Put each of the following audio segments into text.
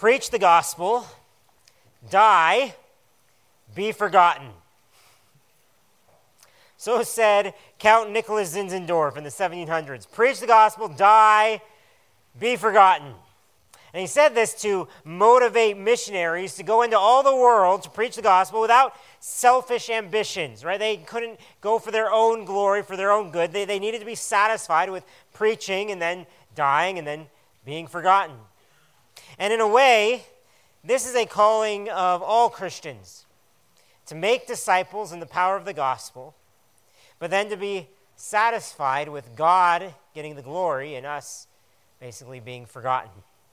preach the gospel, die, be forgotten. So said Count Nicholas Zinzendorf in the 1700s. Preach the gospel, die, be forgotten. And he said this to motivate missionaries to go into all the world to preach the gospel without selfish ambitions, right? They couldn't go for their own glory, for their own good. They needed to be satisfied with preaching and then dying and then being forgotten. And in a way, this is a calling of all Christians, to make disciples in the power of the gospel, but then to be satisfied with God getting the glory and us basically being forgotten.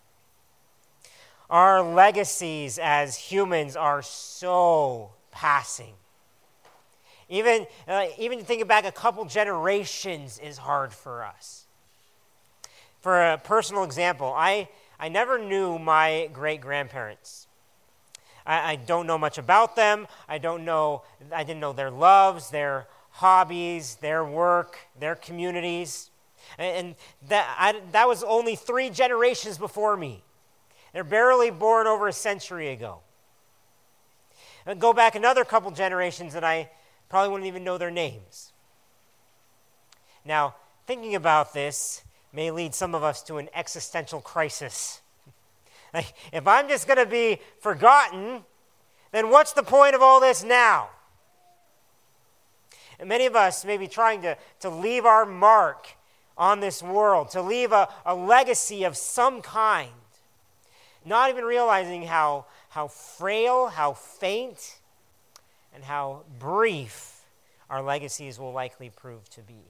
Our legacies as humans are so passing. Even thinking back a couple generations is hard for us. For a personal example, I never knew my great-grandparents. I don't know much about them. I didn't know their loves, their hobbies, their work, their communities. And that was only 3 generations before me. They're barely born over a century ago. And go back another couple generations and I probably wouldn't even know their names. Now, thinking about this may lead some of us to an existential crisis. Like, if I'm just going to be forgotten, then what's the point of all this now? And many of us may be trying to leave our mark on this world, to leave a legacy of some kind, not even realizing how frail, how faint, and how brief our legacies will likely prove to be.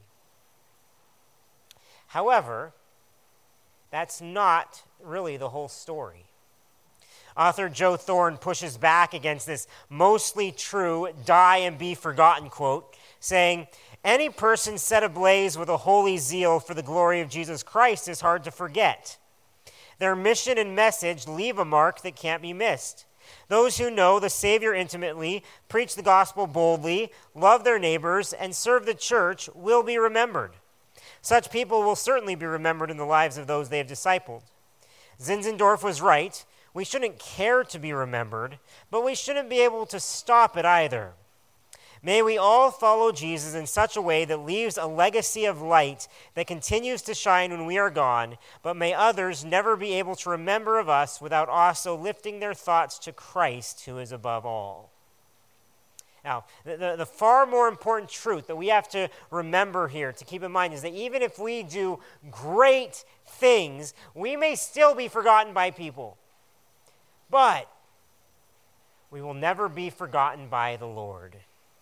However, that's not really the whole story. Author Joe Thorne pushes back against this mostly true die and be forgotten quote, saying, any person set ablaze with a holy zeal for the glory of Jesus Christ is hard to forget. Their mission and message leave a mark that can't be missed. Those who know the Savior intimately, preach the gospel boldly, love their neighbors, and serve the church will be remembered. Such people will certainly be remembered in the lives of those they have discipled. Zinzendorf was right. We shouldn't care to be remembered, but we shouldn't be able to stop it either. May we all follow Jesus in such a way that leaves a legacy of light that continues to shine when we are gone, but may others never be able to remember of us without also lifting their thoughts to Christ, who is above all. Now, the far more important truth that we have to remember here, to keep in mind, is that even if we do great things, we may still be forgotten by people. But we will never be forgotten by the Lord.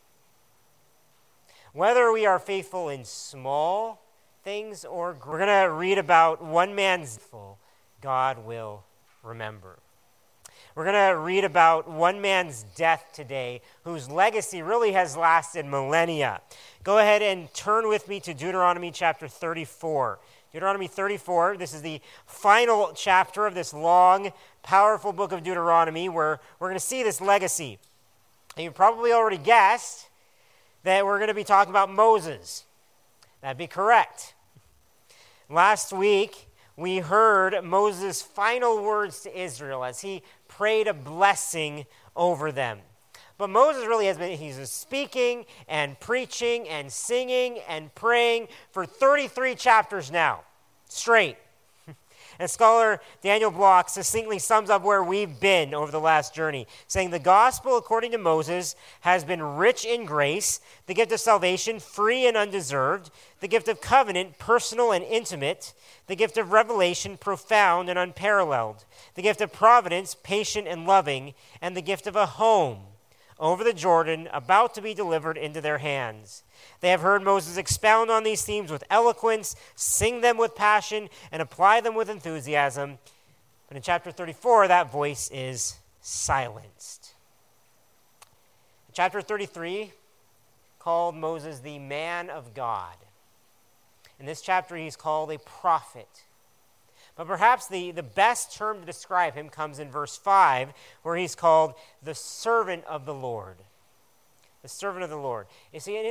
Whether we are faithful in small things or we're going to read about one man's faithful, God will remember. We're going to read about one man's death today whose legacy really has lasted millennia. Go ahead and turn with me to Deuteronomy chapter 34. Deuteronomy 34, this is the final chapter of this long, powerful book of Deuteronomy where we're going to see this legacy. And you've probably already guessed that we're going to be talking about Moses. That'd be correct. Last week, we heard Moses' final words to Israel as he prayed a blessing over them. But Moses really he's speaking and preaching and singing and praying for 33 chapters now, straight. And scholar Daniel Block succinctly sums up where we've been over the last journey, saying the gospel, according to Moses, has been rich in grace, the gift of salvation free and undeserved, the gift of covenant personal and intimate, the gift of revelation profound and unparalleled, the gift of providence patient and loving, and the gift of a home over the Jordan about to be delivered into their hands. They have heard Moses expound on these themes with eloquence, sing them with passion, and apply them with enthusiasm. But in chapter 34, that voice is silenced. Chapter 33 called Moses the man of God. In this chapter, he's called a prophet. But perhaps the best term to describe him comes in verse 5, where he's called the servant of the Lord. The servant of the Lord. You see, in his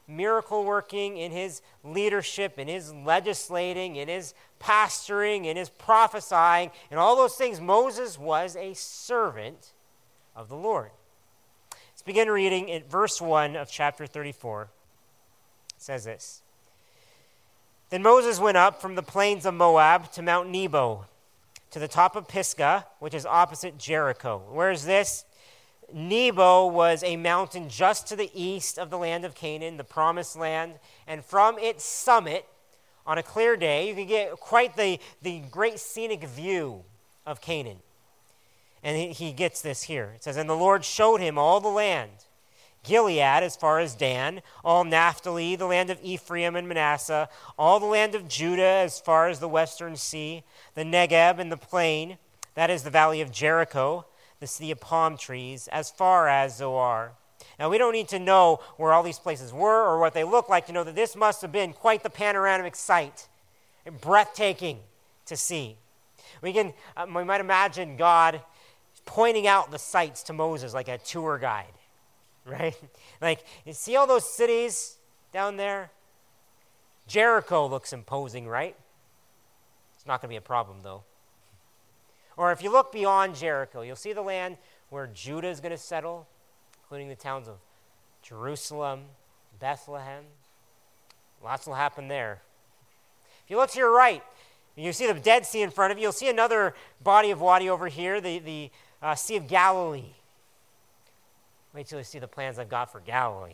miracle working, in his leadership, in his legislating, in his pastoring, in his prophesying, and all those things, Moses was a servant of the Lord. Let's begin reading in verse 1 of chapter 34. It says this. Then Moses went up from the plains of Moab to Mount Nebo, to the top of Pisgah, which is opposite Jericho. Where is this? Nebo was a mountain just to the east of the land of Canaan, the promised land, and from its summit, on a clear day, you could get quite the great scenic view of Canaan. And he gets this here. It says, and the Lord showed him all the land, Gilead as far as Dan, all Naphtali, the land of Ephraim and Manasseh, all the land of Judah as far as the western sea, the Negeb and the plain, that is the valley of Jericho, the city of palm trees, as far as Zoar. Now, we don't need to know where all these places were or what they look like to know that this must have been quite the panoramic sight, breathtaking to see. We might imagine God pointing out the sights to Moses like a tour guide, right? Like, you see all those cities down there? Jericho looks imposing, right? It's not going to be a problem, though. Or if you look beyond Jericho, you'll see the land where Judah is going to settle, including the towns of Jerusalem, Bethlehem. Lots will happen there. If you look to your right, you see the Dead Sea in front of you. You'll see another body of water over here, the Sea of Galilee. Wait till you see the plans I've got for Galilee.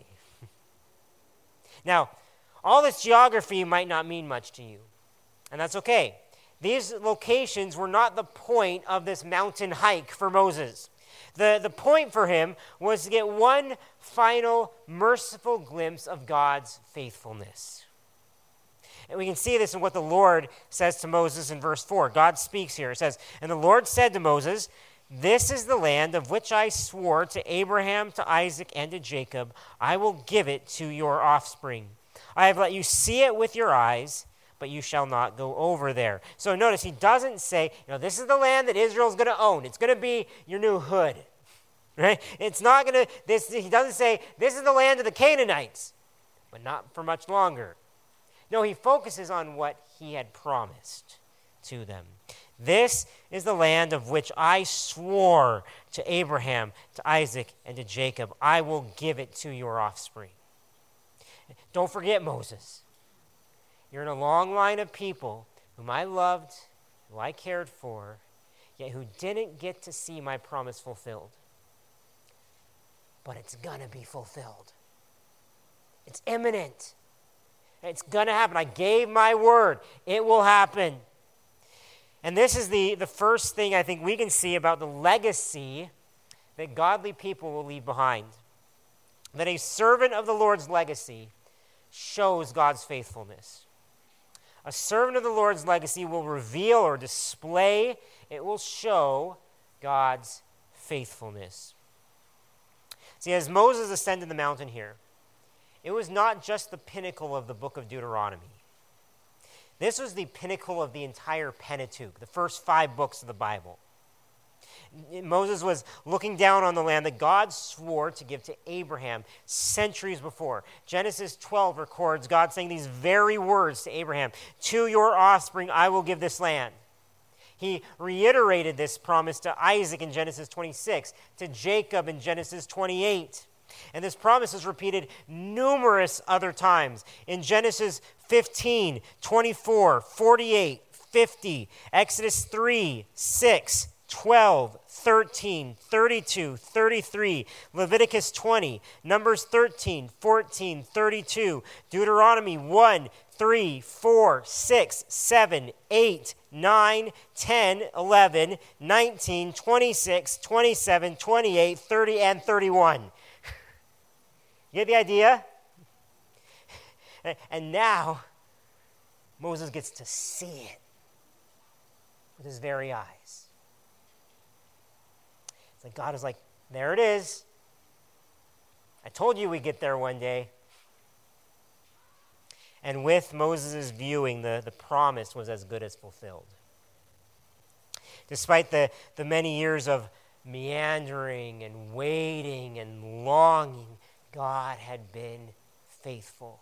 Now, all this geography might not mean much to you, and that's okay. These locations were not the point of this mountain hike for Moses. The point for him was to get one final merciful glimpse of God's faithfulness. And we can see this in what the Lord says to Moses in verse 4. God speaks here. It says, and the Lord said to Moses, this is the land of which I swore to Abraham, to Isaac, and to Jacob. I will give it to your offspring. I have let you see it with your eyes, but you shall not go over there. So notice, he doesn't say, this is the land that Israel's going to own. It's going to be your new hood, right? It's not going to, he doesn't say, this is the land of the Canaanites, but not for much longer. No, he focuses on what he had promised to them. This is the land of which I swore to Abraham, to Isaac, and to Jacob. I will give it to your offspring. Don't forget Moses. You're in a long line of people whom I loved, who I cared for, yet who didn't get to see my promise fulfilled. But it's going to be fulfilled. It's imminent. It's going to happen. I gave my word. It will happen. And this is the first thing I think we can see about the legacy that godly people will leave behind. That a servant of the Lord's legacy shows God's faithfulness. A servant of the Lord's legacy will reveal or display, it will show God's faithfulness. See, as Moses ascended the mountain here, it was not just the pinnacle of the book of Deuteronomy. This was the pinnacle of the entire Pentateuch, the first 5 books of the Bible. Moses was looking down on the land that God swore to give to Abraham centuries before. Genesis 12 records God saying these very words to Abraham, to your offspring I will give this land. He reiterated this promise to Isaac in Genesis 26, to Jacob in Genesis 28. And this promise is repeated numerous other times in Genesis 15, 24, 48, 50, Exodus 3, 6, 12, 13, 32, 33, Leviticus 20, Numbers 13, 14, 32, Deuteronomy 1, 3, 4, 6, 7, 8, 9, 10, 11, 19, 26, 27, 28, 30, and 31. You get the idea? And now, Moses gets to see it with his very eyes. It's like God is like, there it is. I told you we'd get there one day. And with Moses' viewing, the promise was as good as fulfilled. Despite the many years of meandering and waiting and longing, God had been faithful.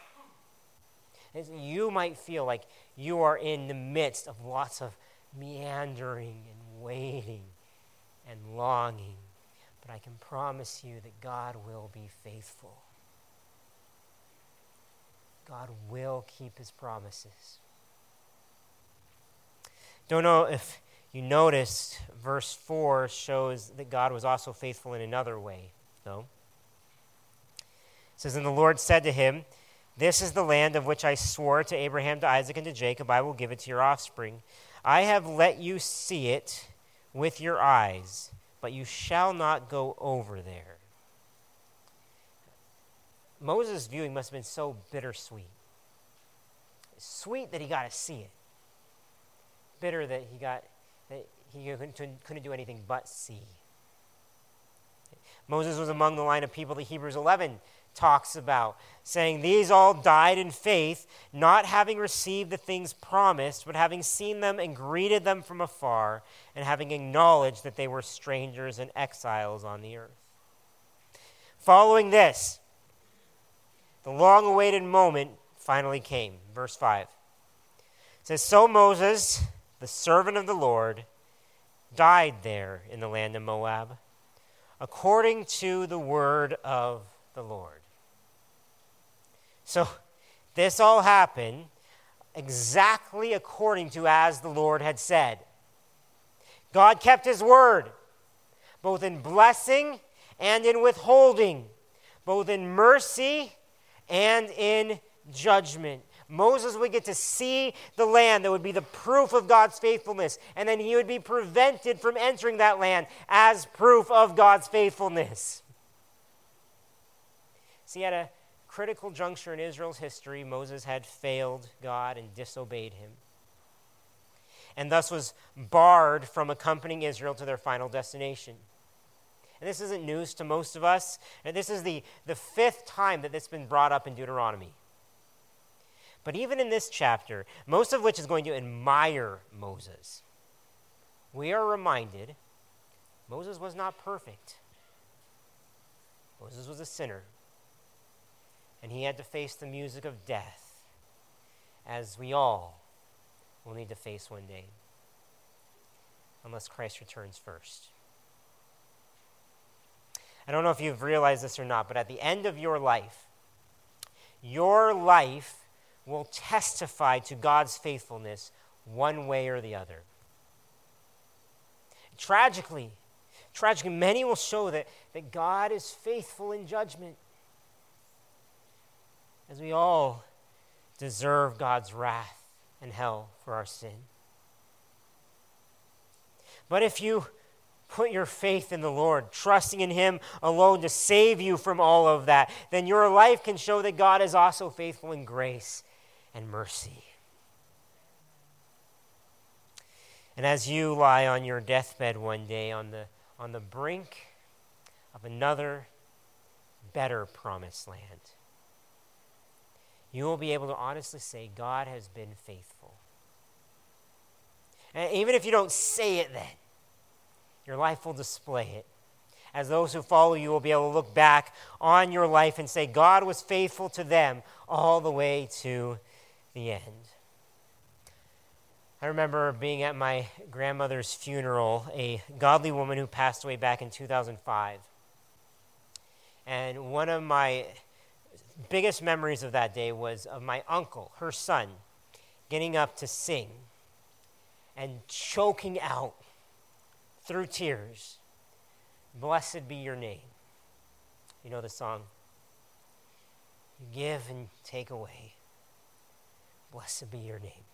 You might feel like you are in the midst of lots of meandering and waiting and longing, but I can promise you that God will be faithful. God will keep his promises. Don't know if you noticed, verse 4 shows that God was also faithful in another way, though. It says, "And the Lord said to him, 'This is the land of which I swore to Abraham, to Isaac, and to Jacob. I will give it to your offspring. I have let you see it with your eyes, but you shall not go over there.'" Moses' viewing must have been so bittersweet. Sweet that he got to see it. Bitter that he couldn't do anything but see. Moses was among the line of people that Hebrews 11 talks about, saying, "These all died in faith, not having received the things promised, but having seen them and greeted them from afar, and having acknowledged that they were strangers and exiles on the earth." Following this, the long-awaited moment finally came. Verse 5. It says, "So Moses, the servant of the Lord, died there in the land of Moab, according to the word of the Lord." So this all happened exactly according to as the Lord had said. God kept his word, both in blessing and in withholding, both in mercy and in judgment. Moses would get to see the land that would be the proof of God's faithfulness, and then he would be prevented from entering that land as proof of God's faithfulness. See, at a critical juncture in Israel's history, Moses had failed God and disobeyed him, and thus was barred from accompanying Israel to their final destination. And this isn't news to most of us, and this is the fifth time that this has been brought up in Deuteronomy. But even in this chapter, most of which is going to admire Moses, we are reminded Moses was not perfect. Moses was a sinner. And he had to face the music of death, as we all will need to face one day, unless Christ returns first. I don't know if you've realized this or not, but at the end of your life will testify to God's faithfulness one way or the other. Tragically, many will show that God is faithful in judgment, as we all deserve God's wrath and hell for our sin. But if you put your faith in the Lord, trusting in him alone to save you from all of that, then your life can show that God is also faithful in grace and mercy. And as you lie on your deathbed one day on the brink of another better promised land, you will be able to honestly say, God has been faithful. And even if you don't say it then, your life will display it. As those who follow you will be able to look back on your life and say, God was faithful to them all the way to the end. I remember being at my grandmother's funeral, a godly woman who passed away back in 2005. And one of my biggest memories of that day was of my uncle, her son, getting up to sing and choking out through tears, "Blessed be your name." You know the song? You give and take away. Blessed be your name.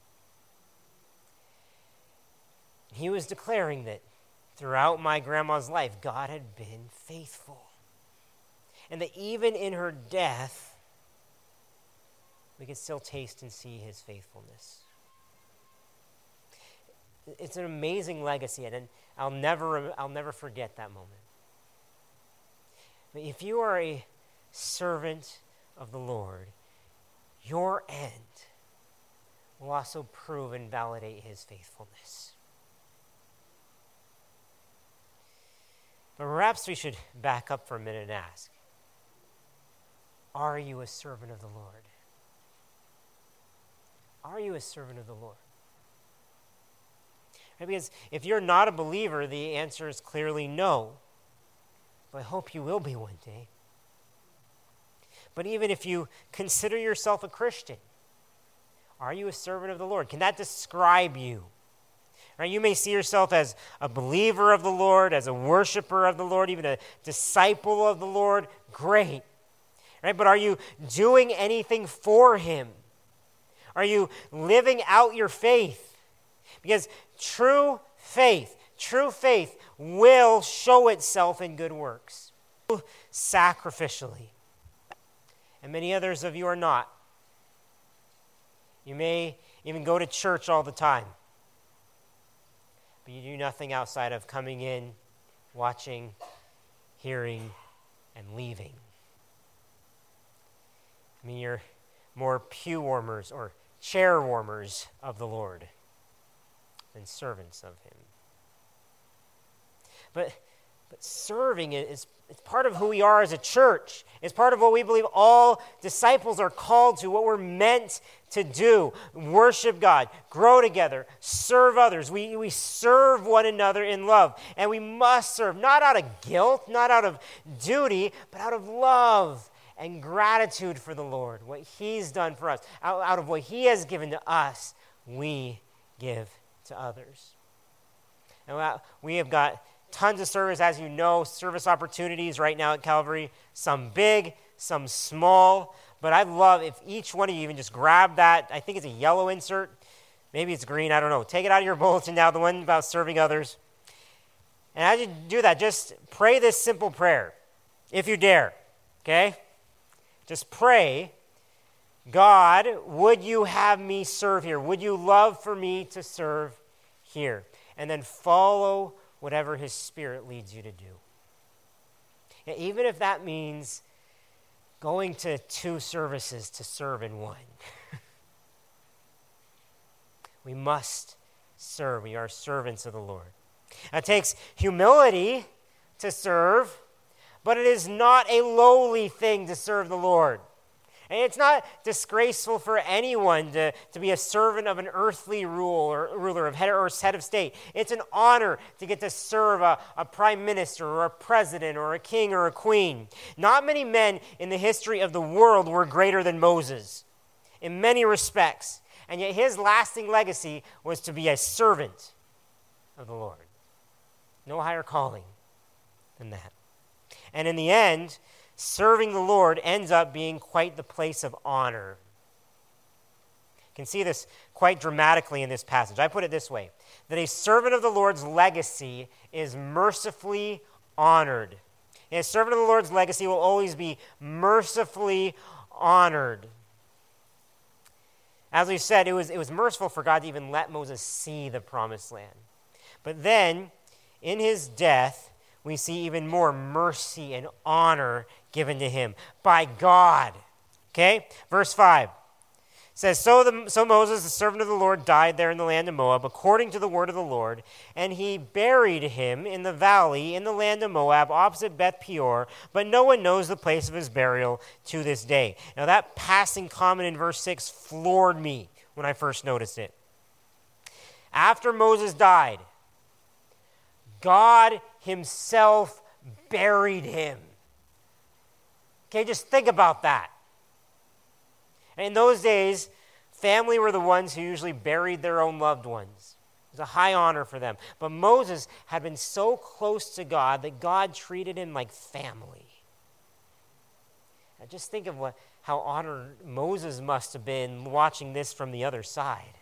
He was declaring that throughout my grandma's life, God had been faithful. And that even in her death, we could still taste and see his faithfulness. It's an amazing legacy, and I'll never forget that moment. But if you are a servant of the Lord, your end will also prove and validate his faithfulness. But perhaps we should back up for a minute and ask, Are you a servant of the Lord? Are you a servant of the Lord? Right? Because if you're not a believer, the answer is clearly no. But I hope you will be one day. But even if you consider yourself a Christian, are you a servant of the Lord? Can that describe you? Right? You may see yourself as a believer of the Lord, as a worshiper of the Lord, even a disciple of the Lord. Great. Right? But are you doing anything for him? Are you living out your faith? Because true faith will show itself in good works, sacrificially. And many others of you are not. You may even go to church all the time, but you do nothing outside of coming in, watching, hearing, and leaving. I mean, you're more pew warmers or chair warmers of the Lord than servants of him. But serving is part of who we are as a church. It's part of what we believe all disciples are called to, what we're meant to do. Worship God, grow together, serve others. We serve one another in love. And we must serve, not out of guilt, not out of duty, but out of love and gratitude for the Lord, what he's done for us. Out of what he has given to us, we give to others. And we have got tons of service, as you know, service opportunities right now at Calvary, some big, some small, but I'd love if each one of you even just grab that, I think it's a yellow insert, maybe it's green, I don't know, take it out of your bulletin now, the one about serving others, and as you do that, just pray this simple prayer, if you dare, okay? Just pray, God, would you have me serve here? Would you love for me to serve here? And then follow whatever his Spirit leads you to do. And even if that means going to 2 services to serve in one. We must serve. We are servants of the Lord. It takes humility to serve, but it is not a lowly thing to serve the Lord. And it's not disgraceful for anyone to be a servant of an earthly ruler of head of state. It's an honor to get to serve a prime minister or a president or a king or a queen. Not many men in the history of the world were greater than Moses in many respects. And yet his lasting legacy was to be a servant of the Lord. No higher calling than that. And in the end, serving the Lord ends up being quite the place of honor. You can see this quite dramatically in this passage. I put it this way, that a servant of the Lord's legacy is mercifully honored. And a servant of the Lord's legacy will always be mercifully honored. As we said, it was merciful for God to even let Moses see the promised land. But then, in his death, we see even more mercy and honor given to him by God. Okay? Verse 5 says, So Moses, the servant of the Lord, died there in the land of Moab, according to the word of the Lord, and he buried him in the valley in the land of Moab, opposite Beth Peor, but no one knows the place of his burial to this day. Now that passing comment in verse 6 floored me when I first noticed it. After Moses died, God himself buried him. Okay, just think about that. In those days, family were the ones who usually buried their own loved ones. It was a high honor for them. But Moses had been so close to God that God treated him like family. Now just think of how honored Moses must have been watching this from the other side.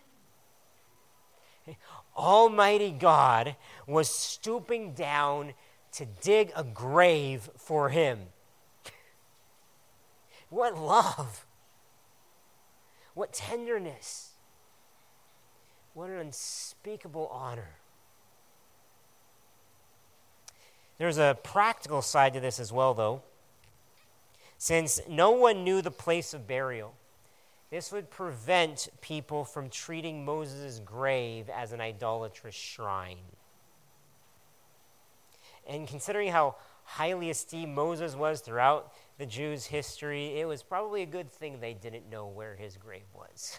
Almighty God was stooping down to dig a grave for him. What love! What tenderness! What an unspeakable honor. There's a practical side to this as well, though. Since no one knew the place of burial, this would prevent people from treating Moses' grave as an idolatrous shrine. And considering how highly esteemed Moses was throughout the Jews' history, it was probably a good thing they didn't know where his grave was.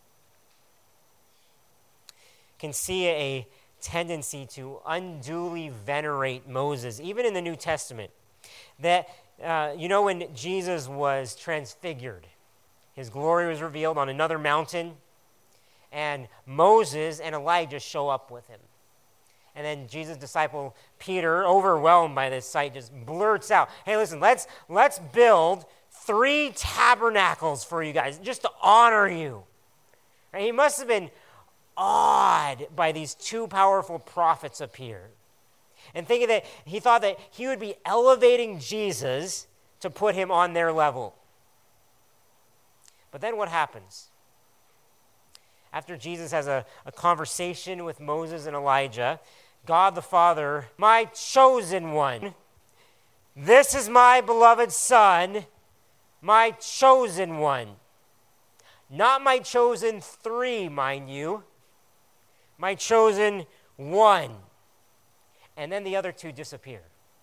Can see a tendency to unduly venerate Moses, even in the New Testament. That, when Jesus was transfigured, his glory was revealed on another mountain, and Moses and Elijah show up with him. And then Jesus' disciple Peter, overwhelmed by this sight, just blurts out, hey, listen, let's build 3 tabernacles for you guys, just to honor you. Right? He must have been awed by these 2 powerful prophets appear. And thinking that he thought that he would be elevating Jesus to put him on their level. But then what happens? After Jesus has a conversation with Moses and Elijah, God the Father, my chosen one, this is my beloved Son, my chosen one. Not my chosen 3, mind you, my chosen 1. And then the other 2 disappear,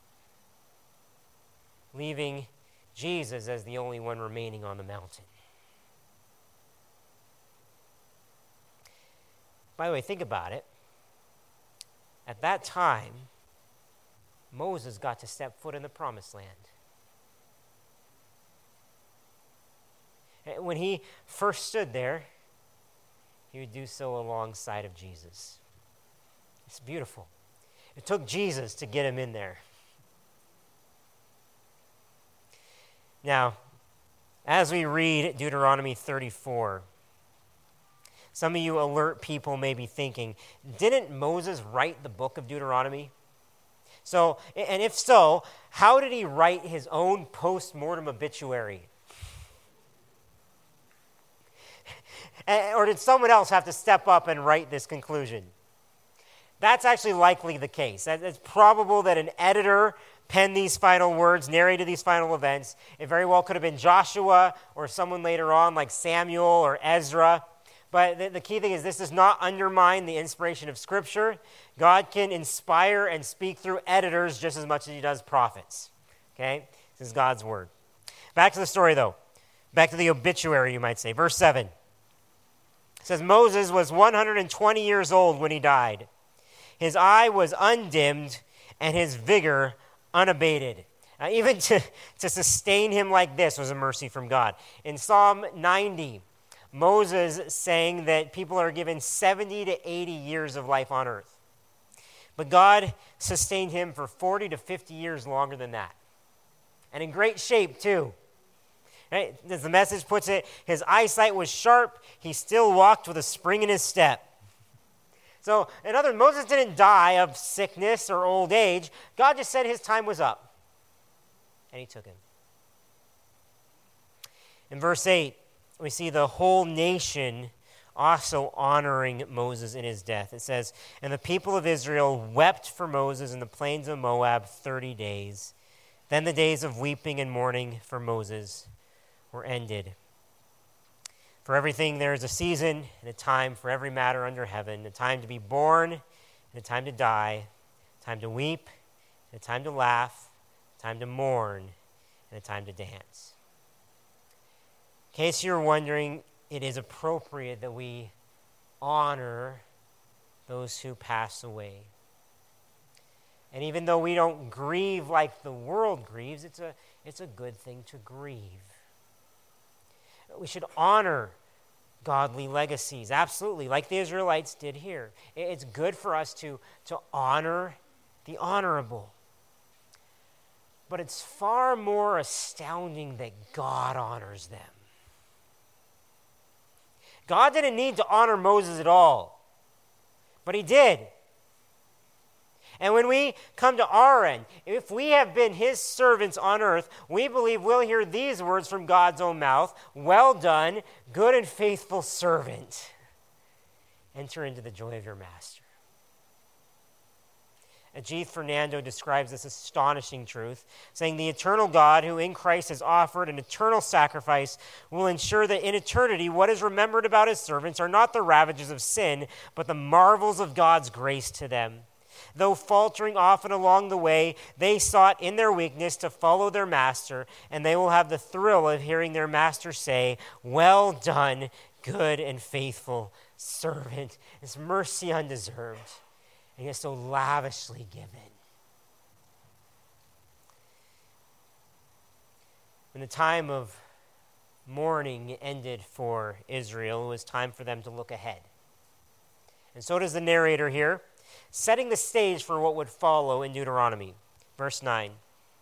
leaving Jesus as the only one remaining on the mountain. By the way, think about it. At that time, Moses got to step foot in the promised land. When he first stood there, he would do so alongside of Jesus. It's beautiful. It took Jesus to get him in there. Now, as we read Deuteronomy 34, some of you alert people may be thinking, didn't Moses write the book of Deuteronomy? So, and if so, how did he write his own post-mortem obituary? Or did someone else have to step up and write this conclusion? That's actually likely the case. It's probable that an editor penned these final words, narrated these final events. It very well could have been Joshua or someone later on like Samuel or Ezra. But the key thing is this does not undermine the inspiration of Scripture. God can inspire and speak through editors just as much as he does prophets. Okay? This is God's word. Back to the story, though. Back to the obituary, you might say. Verse 7. It says, Moses was 120 years old when he died. His eye was undimmed and his vigor unabated. Even to sustain him like this was a mercy from God. In Psalm 90, Moses saying that people are given 70 to 80 years of life on earth. But God sustained him for 40 to 50 years longer than that. And in great shape, too. Right? As the message puts it, his eyesight was sharp. He still walked with a spring in his step. So, in other words, Moses didn't die of sickness or old age. God just said his time was up. And he took him. In verse 8, we see the whole nation also honoring Moses in his death. It says, and the people of Israel wept for Moses in the plains of Moab 30 days. Then the days of weeping and mourning for Moses were ended. For everything there is a season and a time for every matter under heaven, a time to be born and a time to die, a time to weep and a time to laugh, a time to mourn and a time to dance. In case you're wondering, it is appropriate that we honor those who pass away. And even though we don't grieve like the world grieves, it's a good thing to grieve. We should honor godly legacies, absolutely, like the Israelites did here. It's good for us to honor the honorable. But it's far more astounding that God honors them. God didn't need to honor Moses at all, but he did. And when we come to our end, if we have been his servants on earth, we believe we'll hear these words from God's own mouth, well done, good and faithful servant. Enter into the joy of your master. Ajith Fernando describes this astonishing truth, saying the eternal God who in Christ has offered an eternal sacrifice will ensure that in eternity what is remembered about his servants are not the ravages of sin, but the marvels of God's grace to them. Though faltering often along the way, they sought in their weakness to follow their master, and they will have the thrill of hearing their master say, "Well done, good and faithful servant." His mercy undeserved, and yet so lavishly given. When the time of mourning ended for Israel, it was time for them to look ahead. And so does the narrator here, setting the stage for what would follow in Deuteronomy. Verse 9.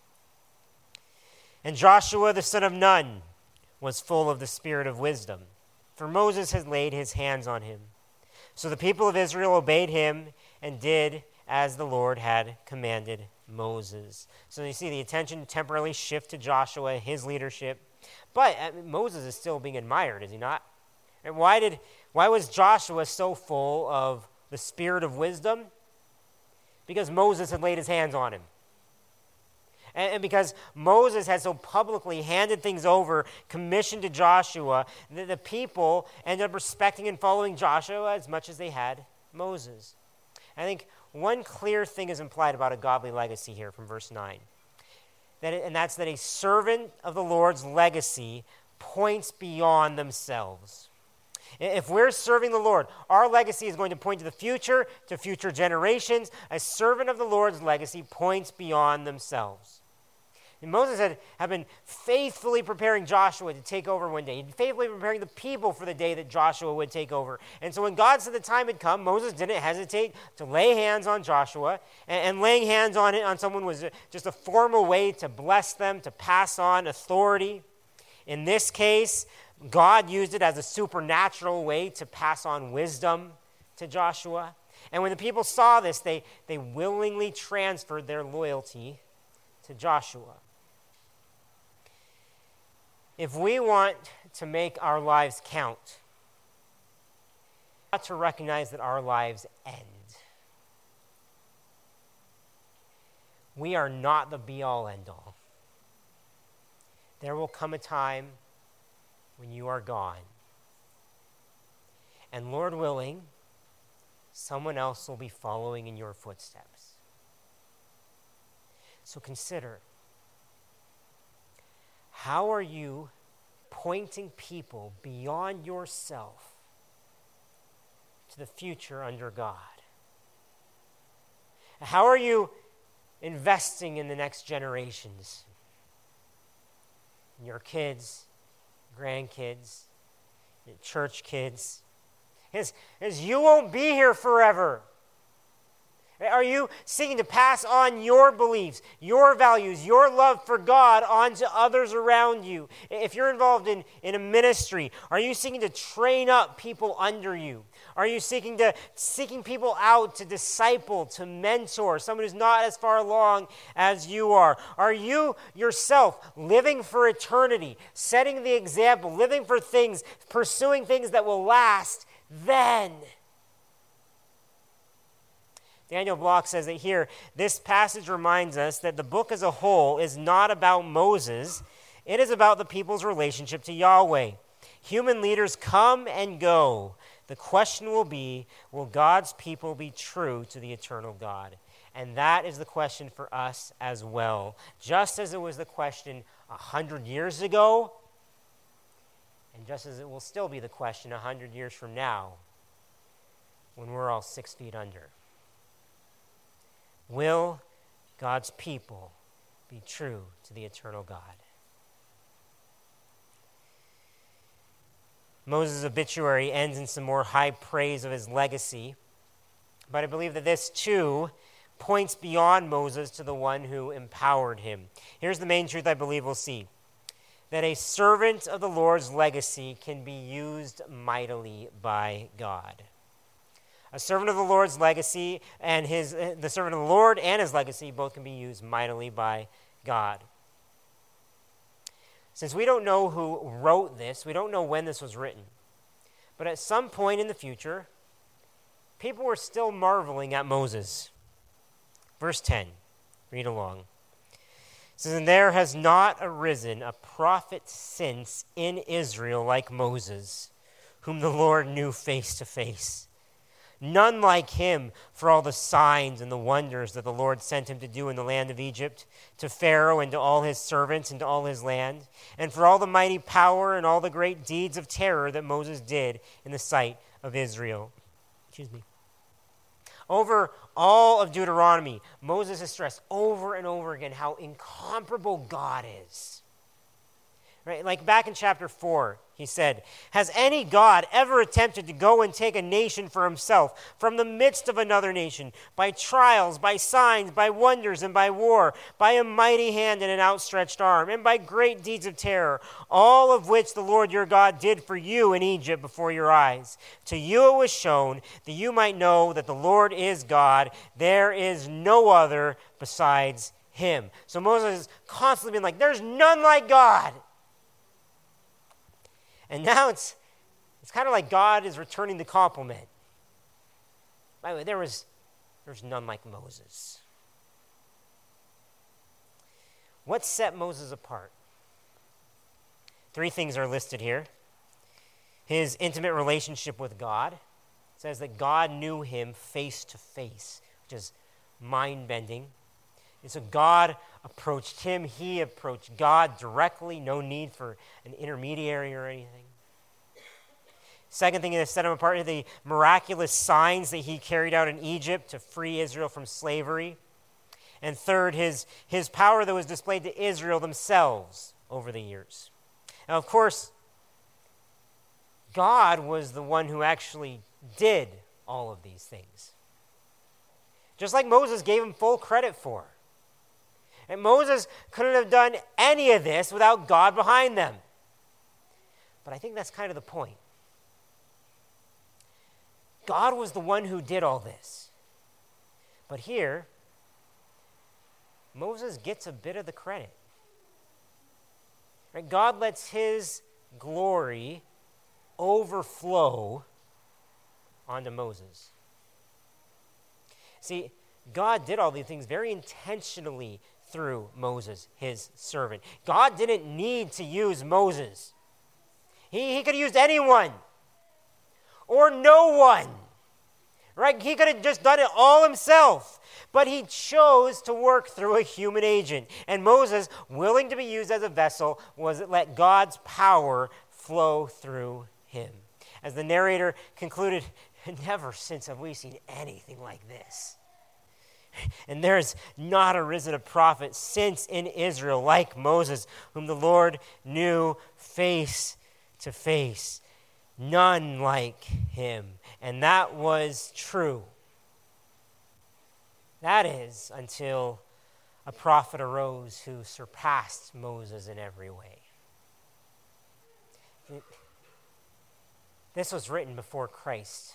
And Joshua the son of Nun was full of the spirit of wisdom, for Moses had laid his hands on him. So the people of Israel obeyed him and did as the Lord had commanded Moses. So you see the attention temporarily shift to Joshua, his leadership. But Moses is still being admired, is he not? And why was Joshua so full of the spirit of wisdom? Because Moses had laid his hands on him. And because Moses had so publicly handed things over, commissioned to Joshua, the people ended up respecting and following Joshua as much as they had Moses. I think one clear thing is implied about a godly legacy here from verse 9. And that's that a servant of the Lord's legacy points beyond themselves. If we're serving the Lord, our legacy is going to point to future generations. A servant of the Lord's legacy points beyond themselves. And Moses had been faithfully preparing Joshua to take over one day. He'd been faithfully preparing the people for the day that Joshua would take over. And so when God said the time had come, Moses didn't hesitate to lay hands on Joshua. And laying hands on someone was just a formal way to bless them, to pass on authority. In this case, God used it as a supernatural way to pass on wisdom to Joshua. And when the people saw this, they willingly transferred their loyalty to Joshua. If we want to make our lives count, we have to recognize that our lives end. We are not the be-all, end-all. There will come a time when you are gone. And Lord willing, someone else will be following in your footsteps. So consider, how are you pointing people beyond yourself to the future under God? How are you investing in the next generations? Your kids, grandkids, your church kids. As you won't be here forever. Are you seeking to pass on your beliefs, your values, your love for God onto others around you? If you're involved in a ministry, are you seeking to train up people under you? Are you seeking people out to disciple, to mentor, someone who's not as far along as you are? Are you yourself living for eternity, setting the example, living for things, pursuing things that will last then? Daniel Block says that here, this passage reminds us that the book as a whole is not about Moses. It is about the people's relationship to Yahweh. Human leaders come and go. The question will be, will God's people be true to the eternal God? And that is the question for us as well. Just as it was the question 100 years ago, and just as it will still be the question 100 years from now, when we're all 6 feet under. Will God's people be true to the eternal God? Moses' obituary ends in some more high praise of his legacy, but I believe that this too points beyond Moses to the one who empowered him. Here's the main truth I believe we'll see: that a servant of the Lord's legacy can be used mightily by God. A servant of the Lord's legacy and the servant of the Lord and his legacy both can be used mightily by God. Since we don't know who wrote this, we don't know when this was written, but at some point in the future, people were still marveling at Moses. Verse 10, read along. It says, "And there has not arisen a prophet since in Israel like Moses, whom the Lord knew face to face. None like him for all the signs and the wonders that the Lord sent him to do in the land of Egypt, to Pharaoh and to all his servants and to all his land, and for all the mighty power and all the great deeds of terror that Moses did in the sight of Israel. Over all of Deuteronomy, Moses has stressed over and over again how incomparable God is. Right? Like back in chapter 4, he said, "Has any God ever attempted to go and take a nation for himself from the midst of another nation, by trials, by signs, by wonders, and by war, by a mighty hand and an outstretched arm, and by great deeds of terror, all of which the Lord your God did for you in Egypt before your eyes? To you it was shown that you might know that the Lord is God. There is no other besides him." So Moses has constantly been like, there's none like God. And now it's kind of like God is returning the compliment. By the way, there's none like Moses. What set Moses apart? 3 things are listed here. His intimate relationship with God. It says that God knew him face to face, which is mind-bending. And so God approached him. He approached God directly. No need for an intermediary or anything. Second thing that set him apart are the miraculous signs that he carried out in Egypt to free Israel from slavery. And third, his power that was displayed to Israel themselves over the years. Now, of course, God was the one who actually did all of these things. Just like Moses gave him full credit for. And Moses couldn't have done any of this without God behind them. But I think that's kind of the point. God was the one who did all this. But here, Moses gets a bit of the credit. Right? God lets his glory overflow onto Moses. See, God did all these things very intentionally through Moses, his servant. God didn't need to use Moses. He could have used anyone or no one. Right? He could have just done it all himself. But he chose to work through a human agent. And Moses, willing to be used as a vessel, was let God's power flow through him. As the narrator concluded, never since have we seen anything like this. And there has not arisen a prophet since in Israel like Moses, whom the Lord knew face to face. None like him. And that was true. That is, until a prophet arose who surpassed Moses in every way. This was written before Christ.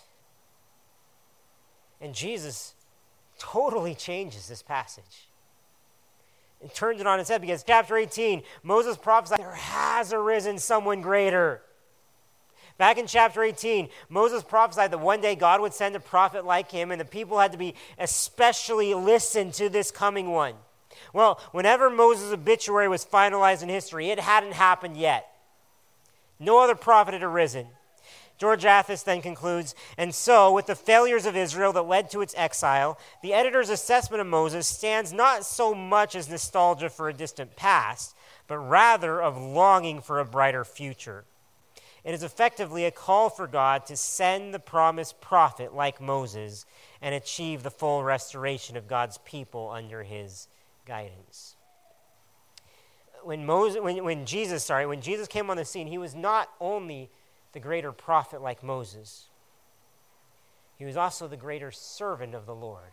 And Jesus totally changes this passage. And turns it on its head, because chapter 18, Moses prophesied, there has arisen someone greater. Back in chapter 18, Moses prophesied that one day God would send a prophet like him, and the people had to be especially listen to this coming one. Well, whenever Moses' obituary was finalized in history, it hadn't happened yet. No other prophet had arisen. George Athas then concludes, and so, with the failures of Israel that led to its exile, the editor's assessment of Moses stands not so much as nostalgia for a distant past, but rather of longing for a brighter future. It is effectively a call for God to send the promised prophet like Moses and achieve the full restoration of God's people under his guidance. When Jesus came on the scene, he was not only the greater prophet like Moses, he was also the greater servant of the Lord.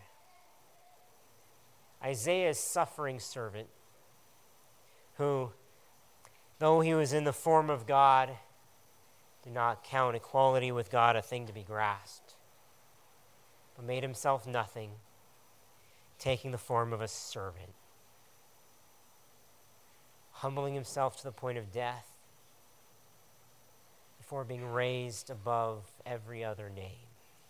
Isaiah's suffering servant, who, though he was in the form of God, did not count equality with God a thing to be grasped, but made himself nothing, taking the form of a servant, humbling himself to the point of death, before being raised above every other name.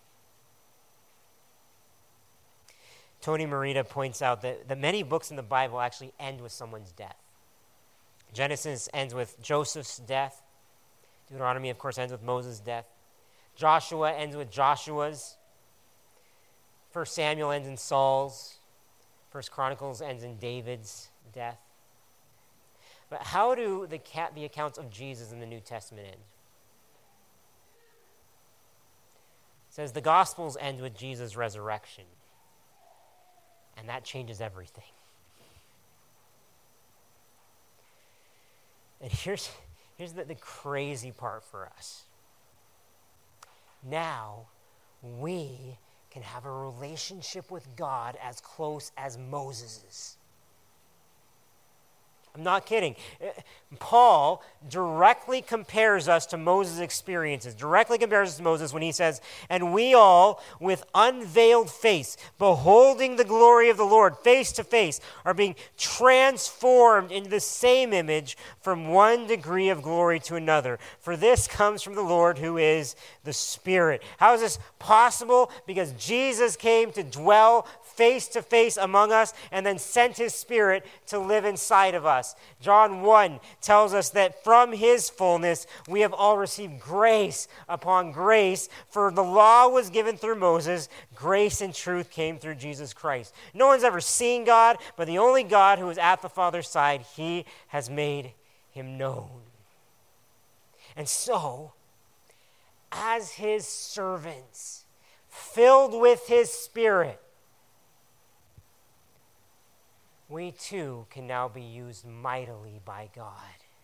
Tony Merida points out that many books in the Bible actually end with someone's death. Genesis ends with Joseph's death. Deuteronomy, of course, ends with Moses' death. Joshua ends with Joshua's. First Samuel ends in Saul's. First Chronicles ends in David's death. But how do the accounts of Jesus in the New Testament end? It says the Gospels end with Jesus' resurrection. And that changes everything. And here's the crazy part for us. Now, we can have a relationship with God as close as Moses's. I'm not kidding. Paul directly compares us to Moses' experiences, directly compares us to Moses when he says, "And we all, with unveiled face, beholding the glory of the Lord face to face, are being transformed into the same image from one degree of glory to another. For this comes from the Lord who is the Spirit." How is this possible? Because Jesus came to dwell face to face among us and then sent his Spirit to live inside of us. John 1 tells us that from his fullness we have all received grace upon grace, for the law was given through Moses, grace and truth came through Jesus Christ. No one's ever seen God, but the only God who is at the Father's side, he has made him known. And so, as his servants, filled with his Spirit, we too can now be used mightily by God.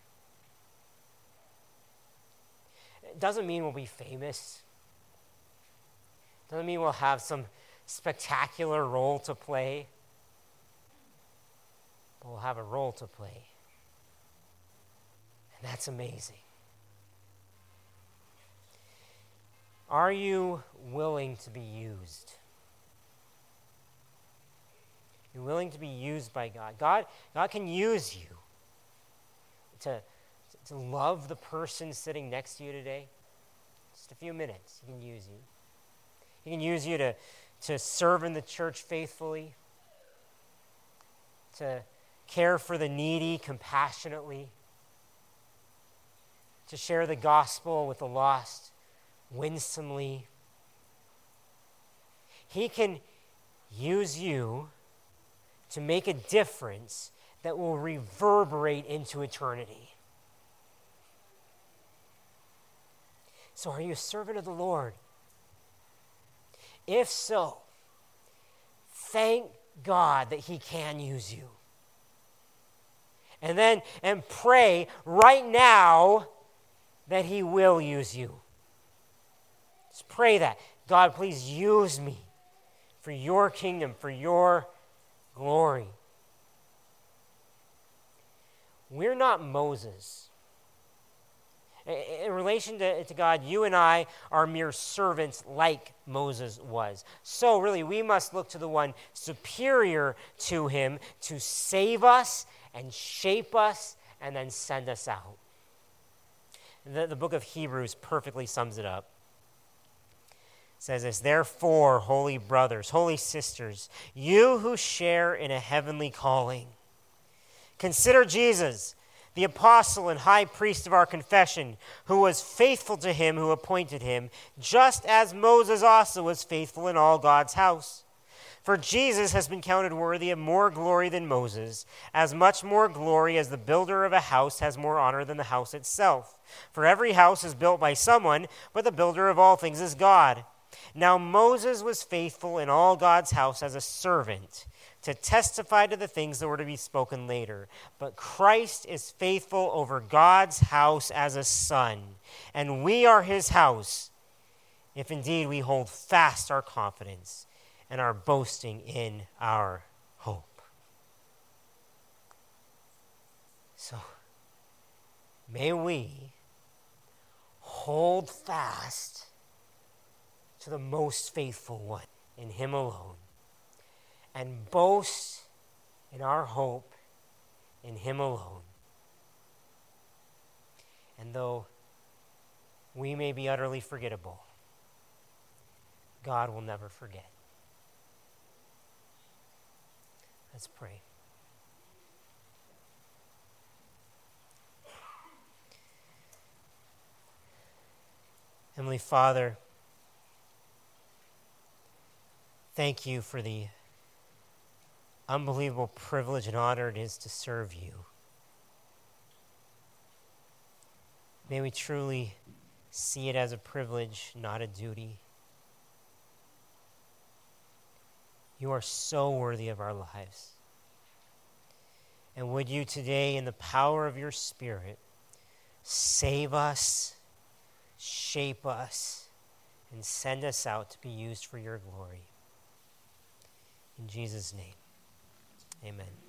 It doesn't mean we'll be famous. It doesn't mean we'll have some spectacular role to play. But we'll have a role to play. And that's amazing. Are you willing to be used? You're willing to be used by God. God can use you to love the person sitting next to you today. Just a few minutes, he can use you. He can use you to serve in the church faithfully, to care for the needy compassionately, to share the gospel with the lost winsomely. He can use you to make a difference that will reverberate into eternity. So are you a servant of the Lord? If so, thank God that he can use you. And pray right now that he will use you. Just pray that. God, please use me for your kingdom, for your glory. We're not Moses. In relation to God, you and I are mere servants like Moses was. So really, we must look to the one superior to him to save us and shape us and then send us out. The book of Hebrews perfectly sums it up. It says this, "Therefore, holy brothers, holy sisters, you who share in a heavenly calling, consider Jesus, the apostle and high priest of our confession, who was faithful to him who appointed him, just as Moses also was faithful in all God's house. For Jesus has been counted worthy of more glory than Moses, as much more glory as the builder of a house has more honor than the house itself. For every house is built by someone, but the builder of all things is God. Now Moses was faithful in all God's house as a servant, to testify to the things that were to be spoken later. But Christ is faithful over God's house as a son, and we are his house, if indeed we hold fast our confidence and are boasting in our hope." So, may we hold fast to the most faithful one, in him alone, and boast in our hope in him alone. And though we may be utterly forgettable, God will never forget. Let's pray. Heavenly Father, thank you for the unbelievable privilege and honor it is to serve you. May we truly see it as a privilege, not a duty. You are so worthy of our lives. And would you today, in the power of your Spirit, save us, shape us, and send us out to be used for your glory. In Jesus' name, amen.